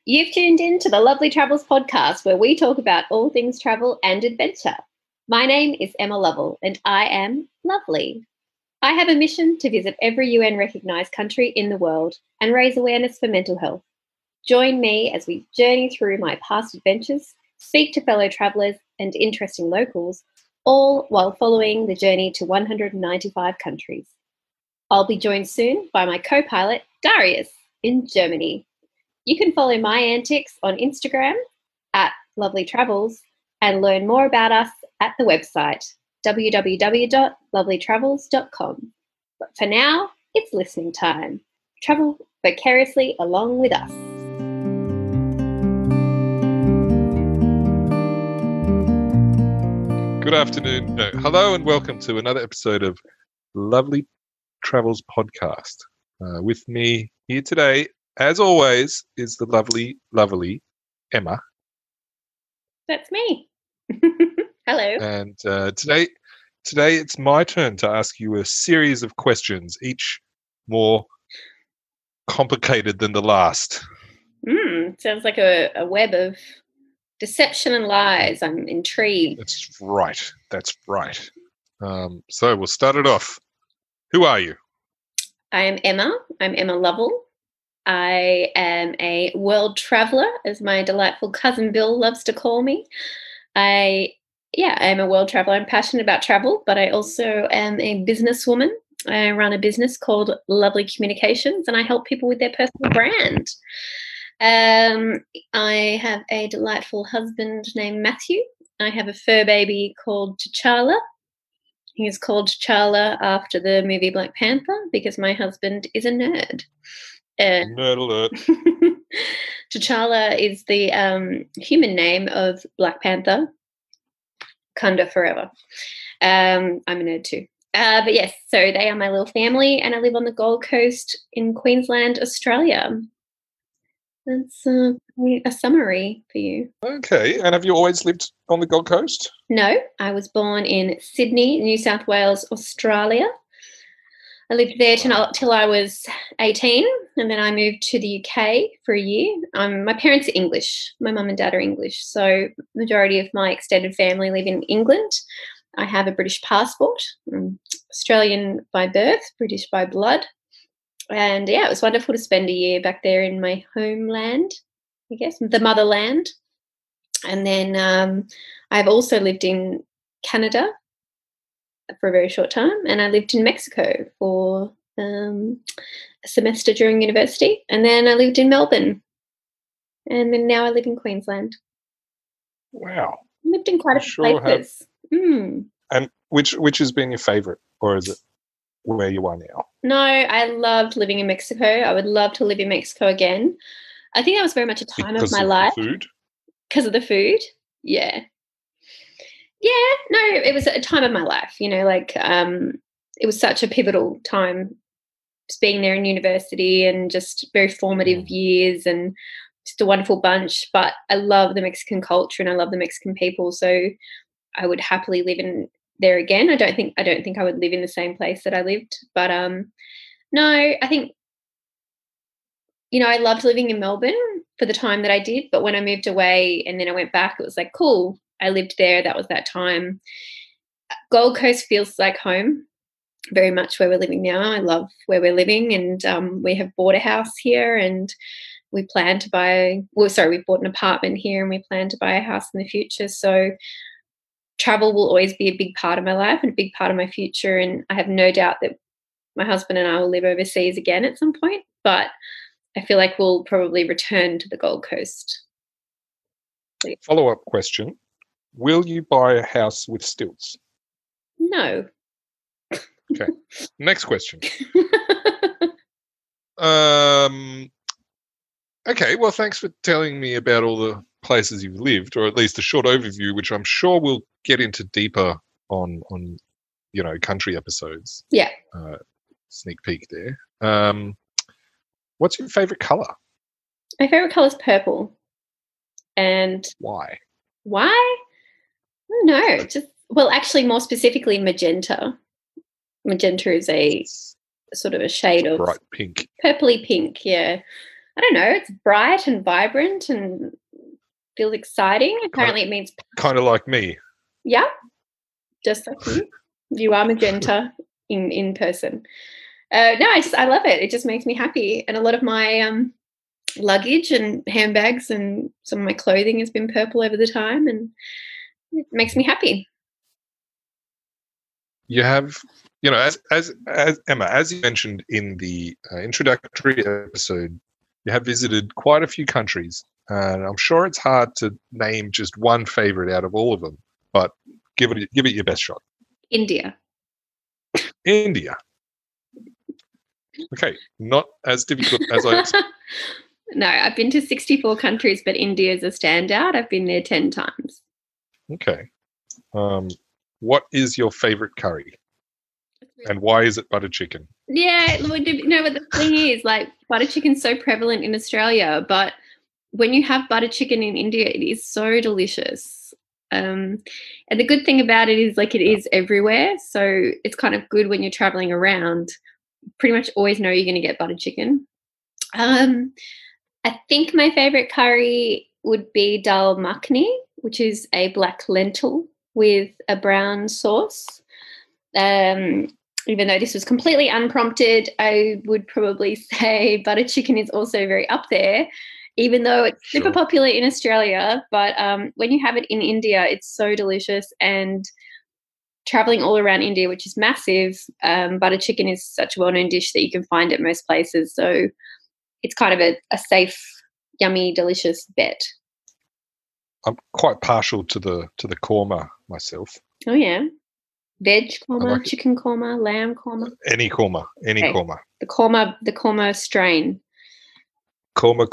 You've tuned in to the Lovely Travels podcast, where we talk about all things travel and adventure. My name is Emma Lovell, and I am lovely. I have a mission to visit every UN-recognised country in the world and raise awareness for mental health. Join me as we journey through my past adventures, speak to fellow travellers and interesting locals, all while following the journey to 195 countries. I'll be joined soon by my co-pilot, Darius, in Germany. You can follow my antics on Instagram at Lovely Travels and learn more about us at the website www.lovelytravels.com. But for now, it's listening time. Travel vicariously along with us. Good afternoon. Hello and welcome to another episode of Lovely Travels podcast. With me here today, as always, is the lovely Emma. That's me. Hello. And today it's my turn to ask you a series of questions, each more complicated than the last. Sounds like a web of deception and lies. I'm intrigued. That's right. So we'll start it off. Who are you? I am Emma. I'm Emma Lovell. I am a world traveller, as my delightful cousin Bill loves to call me. I am a world traveller. I'm passionate about travel, but I also am a businesswoman. I run a business called Lovely Communications, and I help people with their personal brand. I have a delightful husband named Matthew. I have a fur baby called T'Challa. He is called T'Challa after the movie Black Panther because my husband is a nerd. Nerd alert. T'Challa is the human name of Black Panther. Wakanda forever. I'm a nerd too. But yes, so they are my little family, and I live on the Gold Coast in Queensland, Australia. That's a summary for you. Okay, and have you always lived on the Gold Coast? No, I was born in Sydney, New South Wales, Australia. I lived there till I was 18, and then I moved to the UK for a year. My parents are English. My mum and dad are English, so majority of my extended family live in England. I have a British passport. I'm Australian by birth, British by blood. And yeah, it was wonderful to spend a year back there in my homeland, I guess, the motherland. And then I've also lived in Canada for a very short time, and I lived in Mexico for a semester during university, and then I lived in Melbourne, and then now I live in Queensland. Wow. I lived in quite a few places. And which has been your favourite, or is it where you are now? No, I loved living in Mexico. I would love to live in Mexico again. I think that was very much a time of my life. Because of the food? Yeah. Yeah, no, it was a time of my life, it was such a pivotal time just being there in university and just very formative years and just a wonderful bunch. But I love the Mexican culture and I love the Mexican people, so I would happily live in there again. I don't think I would live in the same place that I lived, but no, I think I loved living in Melbourne for the time that I did, but when I moved away and then I went back, it was like, cool, I lived there, that was that time. Gold Coast feels like home, very much where we're living now. I love where we're living, and we have bought a house here, and we plan to buy, we bought an apartment here, and we plan to buy a house in the future. So travel will always be a big part of my life and a big part of my future, and I have no doubt that my husband and I will live overseas again at some point, but I feel like we'll probably return to the Gold Coast. Follow-up question. Will you buy a house with stilts? No. Okay. Next question. Okay, well, thanks for telling me about all the places you've lived, or at least a short overview, which I'm sure we'll get into deeper on country episodes. Yeah. Sneak peek there. What's your favourite colour? My favourite colour is purple. And why? I don't know. Actually, more specifically, magenta. Magenta is a sort of a shade of bright pink, purpley pink. Yeah, I don't know, it's bright and vibrant and feels exciting. Apparently it means kind of like me. Yeah, just like you. You are magenta in person. No, I love it. It just makes me happy. And a lot of my luggage and handbags and some of my clothing has been purple over the time, and it makes me happy. You have, as Emma, as you mentioned in the introductory episode, you have visited quite a few countries, and I'm sure it's hard to name just one favorite out of all of them. But give it your best shot. India. Okay, not as difficult as I expected. No, I've been to 64 countries, but India is a standout. I've been there 10 times. Okay. What is your favorite curry? And why is it butter chicken? Yeah, but the thing is, like, butter chicken's so prevalent in Australia, but when you have butter chicken in India, it is so delicious. And the good thing about it is, like, it is everywhere. So it's kind of good when you're traveling around. Pretty much always know you're going to get butter chicken. I think my favorite curry would be dal makhani, which is a black lentil with a brown sauce. Even though this was completely unprompted, I would probably say butter chicken is also very up there, even though it's super popular in Australia. But when you have it in India, it's so delicious. And traveling all around India, which is massive, butter chicken is such a well-known dish that you can find at most places. So it's kind of a safe, yummy, delicious bet. I'm quite partial to the korma myself. Oh yeah, veg korma, like chicken korma, lamb korma. Any korma, korma. The korma strain. Korma,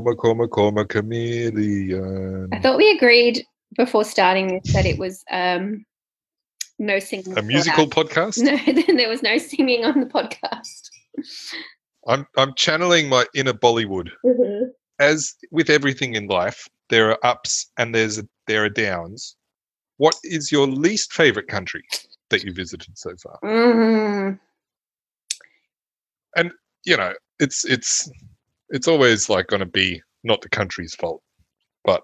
chameleon. I thought we agreed before starting this that it was no singing. A musical podcast? No, then there was no singing on the podcast. I'm channeling my inner Bollywood. Mm-hmm. As with everything in life, there are ups and there are downs. What is your least favorite country that you visited so far? Mm-hmm. And it's always like going to be not the country's fault, but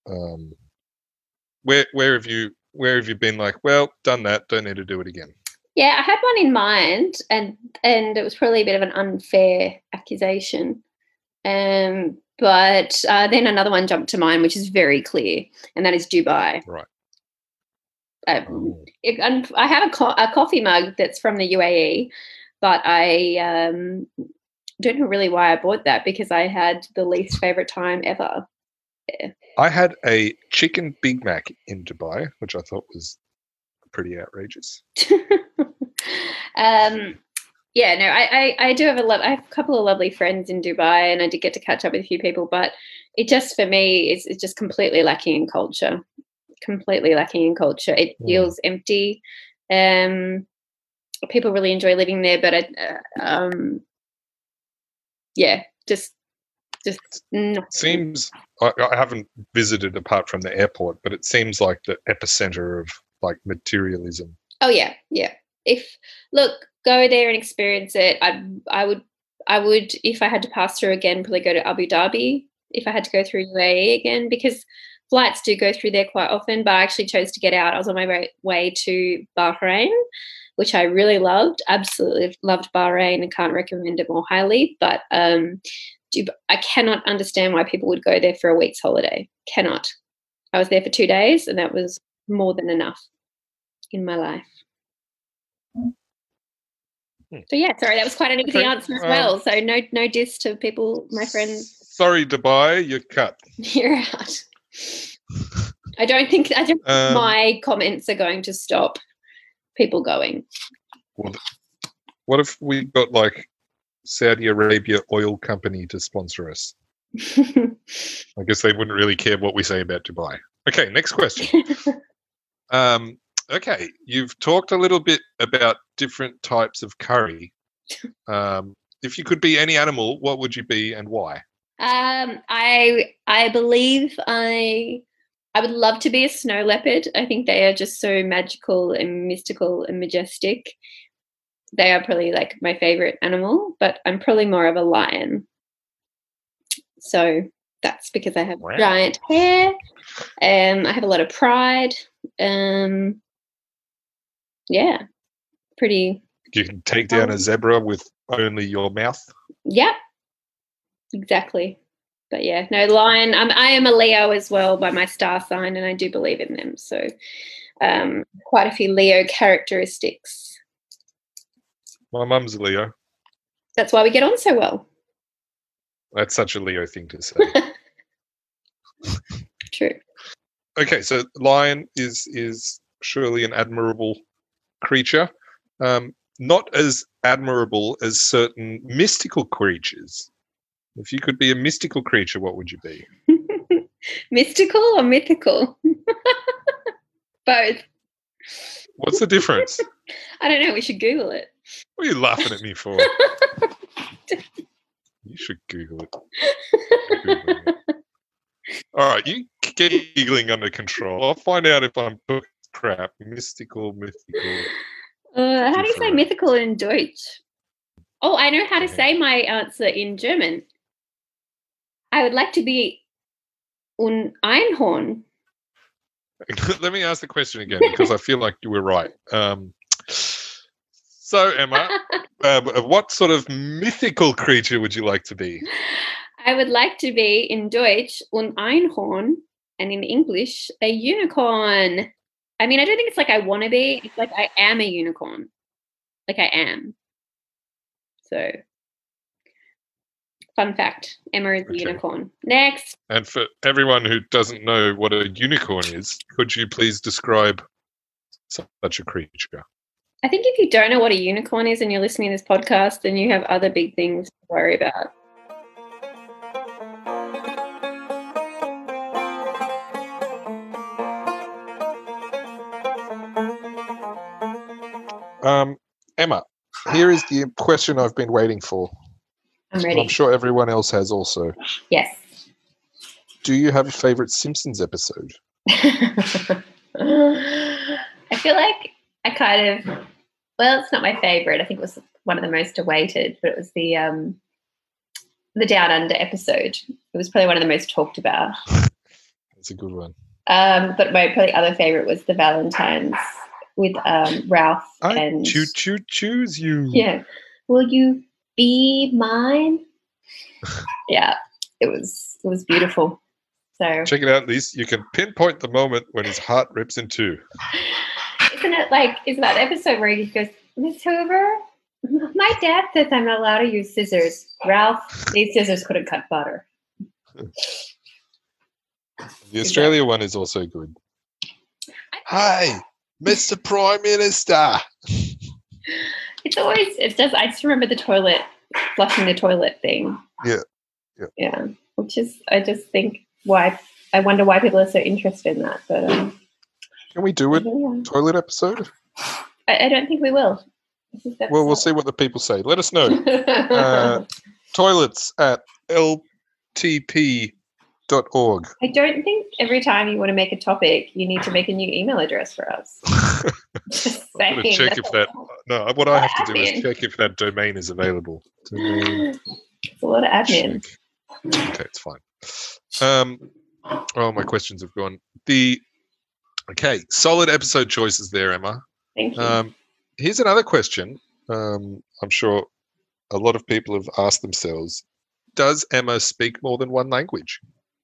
where have you been like, well, done that, don't need to do it again? Yeah, I had one in mind, and it was probably a bit of an unfair accusation. But then another one jumped to mind, which is very clear, and that is Dubai. Right. I have a coffee mug that's from the UAE, but I don't know really why I bought that, because I had the least favorite time ever there. I had a chicken Big Mac in Dubai, which I thought was pretty outrageous. Yeah, no, I do have I have a couple of lovely friends in Dubai, and I did get to catch up with a few people, but it just, for me, it's just completely lacking in culture. It feels empty. People really enjoy living there, but just seems, I haven't visited apart from the airport, but it seems like the epicenter of like materialism. Oh yeah. Go there and experience it. I would, if I had to pass through again, probably go to Abu Dhabi if I had to go through UAE again, because flights do go through there quite often, but I actually chose to get out. I was on my way to Bahrain, which I really loved. Absolutely loved Bahrain and can't recommend it more highly. But I cannot understand why people would go there for a week's holiday. Cannot. I was there for 2 days, and that was more than enough in my life. So yeah, sorry, that was quite an easy answer as well. So no diss to people, my friends. Sorry, Dubai, you're cut. You're out. I don't think my comments are going to stop people going. Well, what if we got like Saudi Arabia Oil Company to sponsor us? I guess they wouldn't really care what we say about Dubai. Okay, next question. Okay, you've talked a little bit about different types of curry. If you could be any animal, what would you be and why? I believe I would love to be a snow leopard. I think they are just so magical and mystical and majestic. They are probably like my favorite animal, but I'm probably more of a lion. So that's because I have giant hair. I have a lot of pride. Yeah, pretty. You can take down a zebra with only your mouth. Yep, exactly. But yeah, no, lion. I am a Leo as well by my star sign, and I do believe in them. So quite a few Leo characteristics. My mum's a Leo. That's why we get on so well. That's such a Leo thing to say. True. Okay, so lion is surely an admirable creature. Not as admirable as certain mystical creatures. If you could be a mystical creature, what would you be? Mystical or mythical? Both. What's the difference? I don't know. We should Google it. What are you laughing at me for? You should Google it. All right, you get giggling under control. I'll find out if I'm crap. Mystical, mythical. How do you say mythical in Deutsch? Oh, I know how to say my answer in German. I would like to be un Einhorn. Let me ask the question again because I feel like you were right. So, Emma, what sort of mythical creature would you like to be? I would like to be, in Deutsch, un Einhorn, and in English, a unicorn. I mean, I don't think it's like I want to be. It's like I am a unicorn. Like I am. So, fun fact, Emma is a unicorn. Next. And for everyone who doesn't know what a unicorn is, could you please describe such a creature? I think if you don't know what a unicorn is and you're listening to this podcast, then you have other big things to worry about. Emma, here is the question I've been waiting for. I'm ready. I'm sure everyone else has also. Yes. Do you have a favorite Simpsons episode? I feel like I kind of, well, it's not my favorite. I think it was one of the most awaited, but it was the Down Under episode. It was probably one of the most talked about. That's a good one. But my probably other favorite was the Valentine's with Ralph and choose you. Yeah. Will you be mine? Yeah. It was beautiful. So check it out, Lise. You can pinpoint the moment when his heart rips in two. Isn't that episode where he goes, Miss Hoover, my dad says I'm not allowed to use scissors. Ralph, these scissors couldn't cut butter. The Australia one is also good. Hi, Mr. Prime Minister. I just remember the toilet, flushing the toilet thing. Yeah. Which is, I just think I wonder why people are so interested in that. But can we do a toilet episode? I don't think we will. Well, we'll see what the people say. Let us know. Toilets at ltp.org. I don't think every time you want to make a topic, you need to make a new email address for us. I'm going to check if that. No, what I have to do is check if that domain is available. It's a lot of admin. Check. Okay, it's fine. My questions have gone. Solid episode choices there, Emma. Thank you. Here's another question. I'm sure a lot of people have asked themselves: does Emma speak more than one language?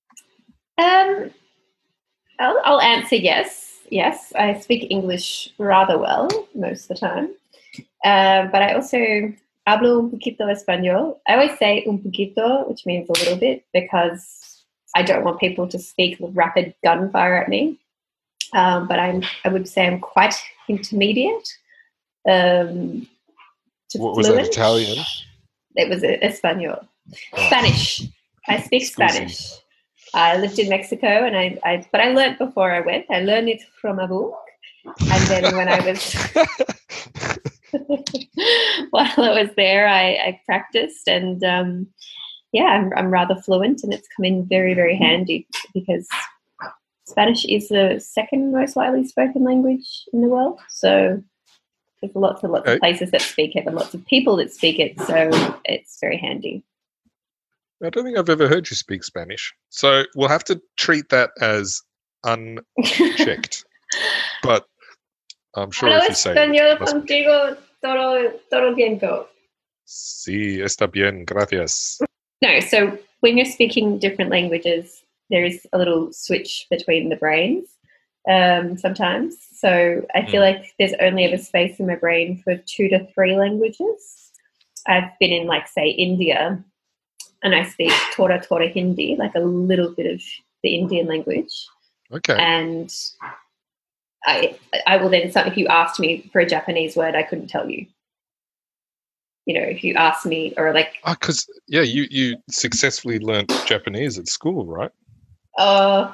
I'll answer yes. Yes, I speak English rather well most of the time, but I also hablo un poquito español. I always say un poquito, which means a little bit, because I don't want people to speak with rapid gunfire at me. But I would say I'm quite intermediate. What was that, Italian? It was Espanol. Spanish. I speak Spanish. I lived in Mexico, and but I learned before I went. I learned it from a book, and then when I was while I was there, I practiced, and I'm rather fluent, and it's come in very, very handy because Spanish is the second most widely spoken language in the world. So there's lots of places that speak it and lots of people that speak it. So it's very handy. I don't think I've ever heard you speak Spanish. So we'll have to treat that as unchecked. But I'm sure if you say español contigo todo el tiempo. Sí, está bien, gracias. No, so when you're speaking different languages, there is a little switch between the brains sometimes. So I feel like there's only ever space in my brain for 2 to 3 languages. I've been in, like, say, India, and I speak Tora Hindi, like a little bit of the Indian language. Okay. And I will then, if you asked me for a Japanese word, I couldn't tell you. You know, if you asked me, or like... Because, you successfully learned Japanese at school, right? No.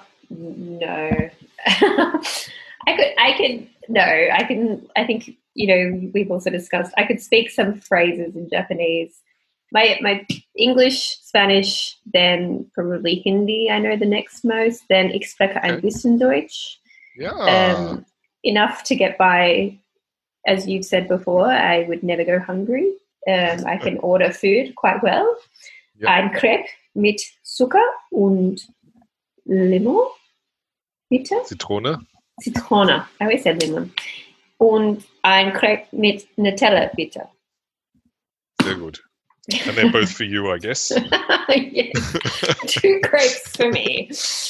I think, you know, we've also discussed, I could speak some phrases in Japanese. My English, Spanish, then probably Hindi, I know the next most, then ich spreche ein bisschen Deutsch. Yeah. Enough to get by, as you've said before, I would never go hungry. I can order food quite well. Yep. Ein Crepe mit Zucker und Limon, bitte? Zitrone. I always said lemon. Und ein Crepe mit Nutella, bitte. Sehr gut. And they're both for you, I guess. Yes. 2 crepes for me.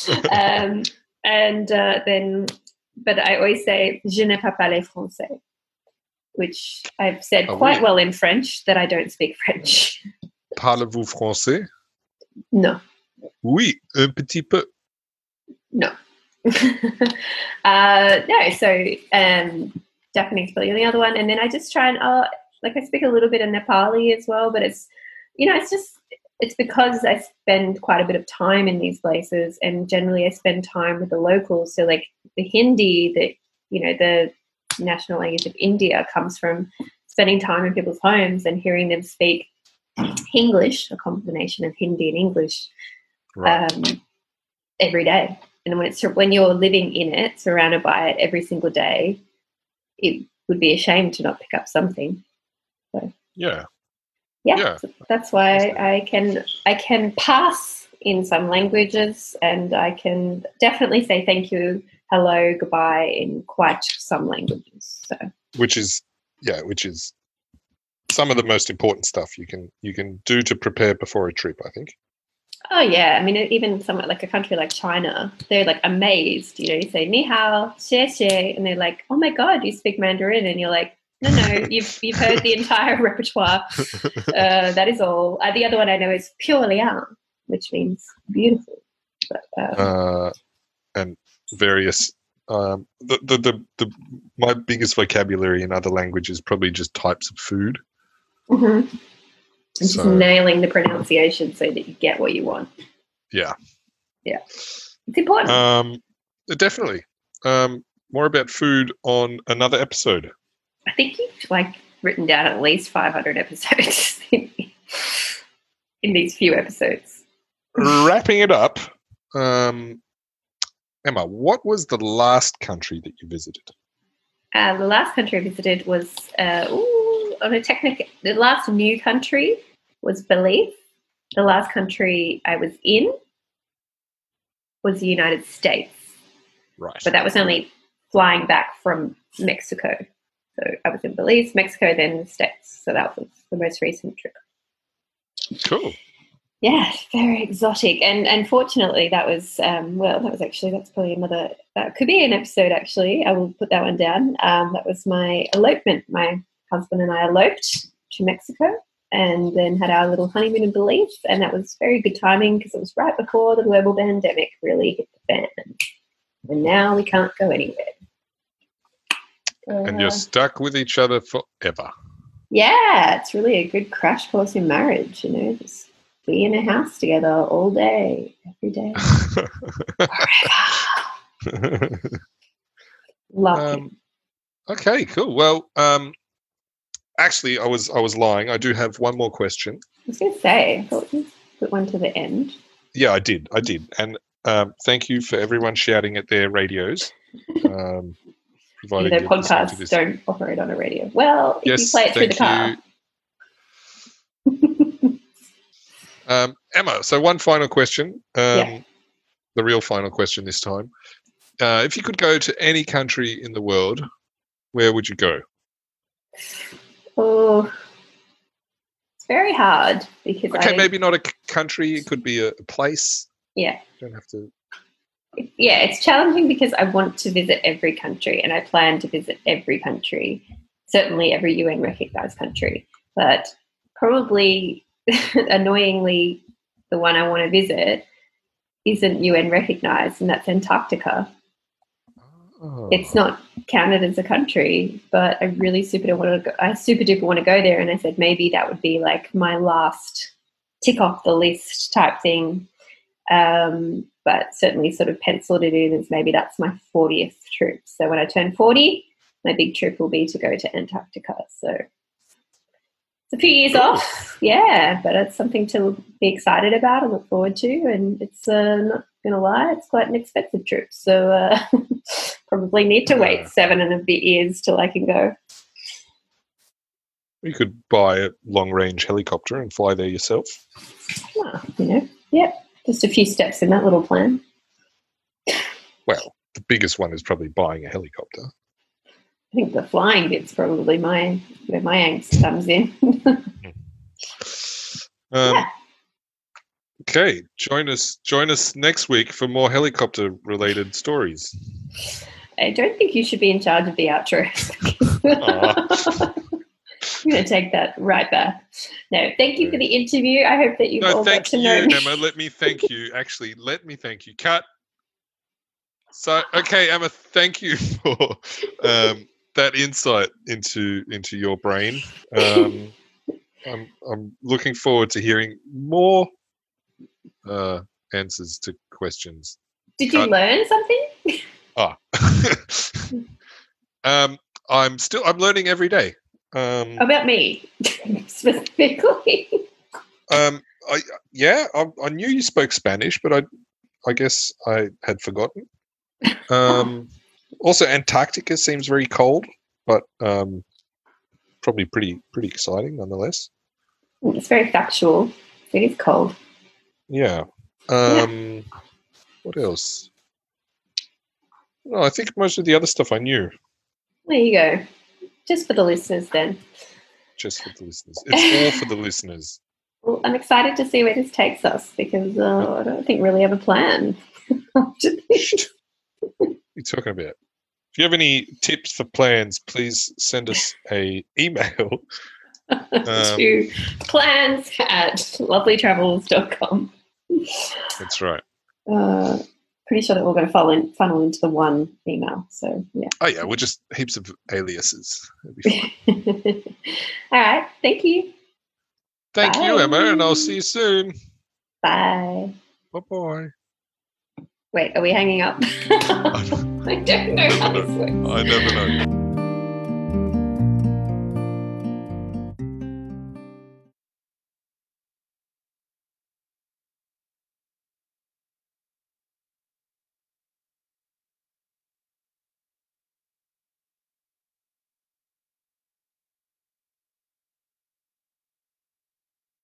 But I always say, je ne parle pas français, which I've said quite well in French, that I don't speak French. Parlez-vous français? No. Oui, un petit peu. No. No, so Japanese probably the other one. And then I just try and, I speak a little bit of Nepali as well, but it's, you know, it's because I spend quite a bit of time in these places, and generally I spend time with the locals. So like the Hindi, the national language of India, comes from spending time in people's homes and hearing them speak English, a combination of Hindi and English, every day. And when you're living in it, surrounded by it every single day, it would be a shame to not pick up something. So, yeah. So that's why I can pass in some languages, and I can definitely say thank you, hello, goodbye in quite some languages. So which is some of the most important stuff you can do to prepare before a trip, I think. Oh yeah, I mean, even somewhere like a country like China, they're like amazed. You know, you say ni hao, xie xie, and they're like, "Oh my god, you speak Mandarin?" And you're like, "No, you've heard the entire repertoire. That is all." The other one I know is pure liang, which means beautiful. But, and various. My biggest vocabulary in other languages is probably just types of food. Mm-hmm. And just nailing the pronunciation so that you get what you want. Yeah. It's important. Definitely. More about food on another episode. I think you've written down at least 500 episodes in these few episodes. Wrapping it up, Emma, what was the last country that you visited? The last country I visited was the last new country was Belize. The last country I was in was the United States. Right. But that was only flying back from Mexico. So I was in Belize, Mexico, then the States. So that was the most recent trip. Cool. Yeah, very exotic. And fortunately that was, that's probably another, that could be an episode actually. I will put that one down. That was my elopement. My husband and I eloped to Mexico and then had our little honeymoon in Belize. And that was very good timing because it was right before the global pandemic really hit the fan. And now we can't go anywhere. And you're stuck with each other forever. Yeah, it's really a good crash course in marriage, you know, just be in a house together all day, every day, forever. Love it. Okay, cool. Well, actually, I was lying. I do have one more question. I was going to say, I thought you put one to the end. Yeah, I did. And thank you for everyone shouting at their radios. Their podcasts don't operate on a radio. Well, if you play it through the car. Emma, so one final question. The real final question this time. If you could go to any country in the world, where would you go? Oh, it's very hard because maybe not a country. It could be a place. Yeah. You don't have to. Yeah, it's challenging because I want to visit every country and I plan to visit every country, certainly every UN recognised country. But probably, annoyingly, the one I want to visit isn't UN recognised, and that's Antarctica. Oh. It's not counted as a country, but I really super duper want to go there. And I said maybe that would be like my last tick off the list type thing. But certainly sort of penciled it in as maybe that's my 40th trip. So when I turn 40, my big trip will be to go to Antarctica. So it's a few years off, yeah, but it's something to be excited about and look forward to. And it's not going to lie, it's quite an expensive trip. So probably need to wait 7 and a bit years till I can go. You could buy a long-range helicopter and fly there yourself. Oh, yep. Just a few steps in that little plan. Well, the biggest one is probably buying a helicopter. I think the flying bit's probably where my angst comes in. Okay, join us next week for more helicopter-related stories. I don't think you should be in charge of the outro. I'm going to take that right back. No, thank you for the interview. I hope that you've all got to know me. Emma. Let me thank you. Actually, let me thank you. Cut. So, okay, Emma, thank you for that insight into your brain. I'm looking forward to hearing more answers to questions. Did you learn something? I'm learning every day. About me specifically. I knew you spoke Spanish, but I guess I had forgotten. Also, Antarctica seems very cold, but probably pretty exciting nonetheless. It's very factual. It is cold. Yeah. What else? No, I think most of the other stuff I knew. There you go. Just for the listeners, then. Just for the listeners. It's all for the listeners. Well, I'm excited to see where this takes us because I don't think we really have a plan. What are you talking about? If you have any tips for plans, please send us an email. To plans@lovelytravels.com. That's right. Pretty sure that we're going to funnel into the one email. So, yeah. Oh, yeah. We're just heaps of aliases. That'd be fun. All right. Thank you. Thank you, Emma, and I'll see you soon. Bye. Bye-bye. Wait, are we hanging up? I don't know how this works. I never know.